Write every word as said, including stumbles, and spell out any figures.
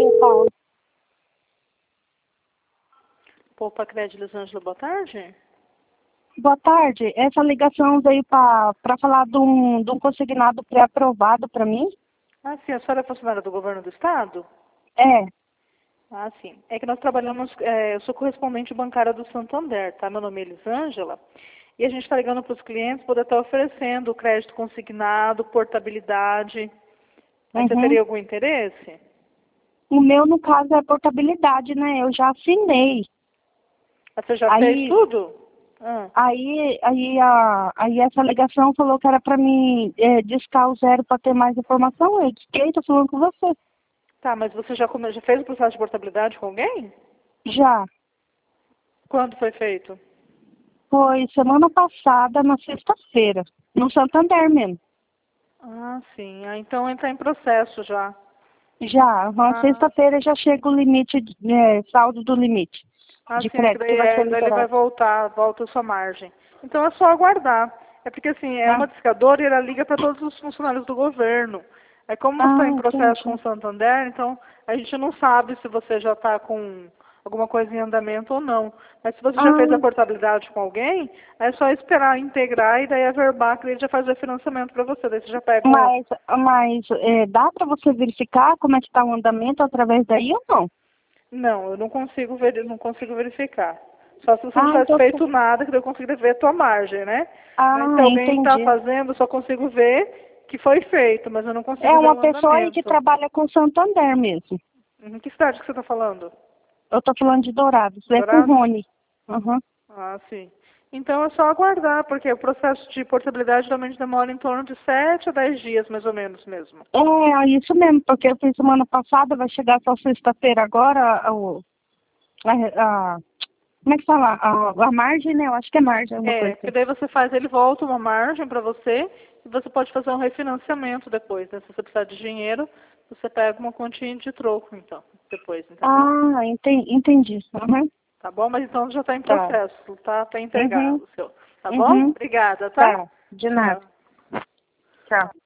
então. Poupa Crédito Elisângela, boa tarde. Boa tarde. Essa ligação veio para falar de um, de um consignado pré-aprovado para mim? Ah, sim, a senhora é funcionária do governo do estado? É. Ah, sim. É que nós trabalhamos, é, eu sou correspondente bancária do Santander, tá? Meu nome é Elisângela. E a gente está ligando para os clientes, poder estar oferecendo crédito consignado, portabilidade. Mas você Uhum. teria algum interesse? O meu, no caso, é portabilidade, né? Eu já assinei. Ah, você já fez Aí, tudo? Ah. aí, aí, a, aí essa ligação falou que era para mim é, discar o zero para ter mais informação. Eu disquei, tô falando com você. Tá, mas você já, come... já fez o processo de portabilidade com alguém? Já. Quando foi feito? Foi semana passada, na sexta-feira. No Santander mesmo. Ah, sim. Ah, então entra em processo já. Já, na Ah, sexta-feira já chega o limite, é, saldo do limite ah de sim, é que crédito que daí, vai ser é, daí ele vai liberado. voltar, volta a sua margem. Então é só aguardar. É porque assim, é Ah, uma discadora e ela liga para todos os funcionários do governo. É como você está ah, em processo com entendi. o Santander, então a gente não sabe se você já está com alguma coisa em andamento ou não. Mas se você já fez a Ah, portabilidade com alguém, é só esperar integrar e daí a Verbac ele já faz o financiamento para você. Daí você já pega um. mas, mas é, dá para você verificar como é que está o andamento através daí ou não? Não, eu não consigo ver, não consigo verificar. Só se você não Ah, tivesse então, feito nada, que daí eu consigo ver a tua margem, né? Mas se ah, alguém está entendi. fazendo, eu só consigo ver que foi feito, mas eu não É consigo ver uma o pessoa aí que andamento. trabalha com Santander mesmo. Em que cidade que você está falando? Eu tô falando de Dourados, é com o Dourados? Rony. Uhum. Ah, sim. Então é só aguardar, porque o processo de portabilidade geralmente demora em torno de sete a dez dias, mais ou menos mesmo. É, isso mesmo, porque eu fiz semana passada, vai chegar só sexta-feira agora, o, a, a, como é que fala? A, a margem, né? Eu acho que é margem, alguma É, coisa porque assim. daí você faz, ele volta uma margem para você e você pode fazer um refinanciamento depois, né? Se você precisar de dinheiro, você pega uma continha de troco, então, depois, entendeu? Ah, enten- entendi. Uhum. Tá bom? Mas então já está em Tá. processo, tá? Para entregar Uhum. o seu. Tá bom? Uhum. Obrigada, tá? Tá. De nada. Tchau. Tchau.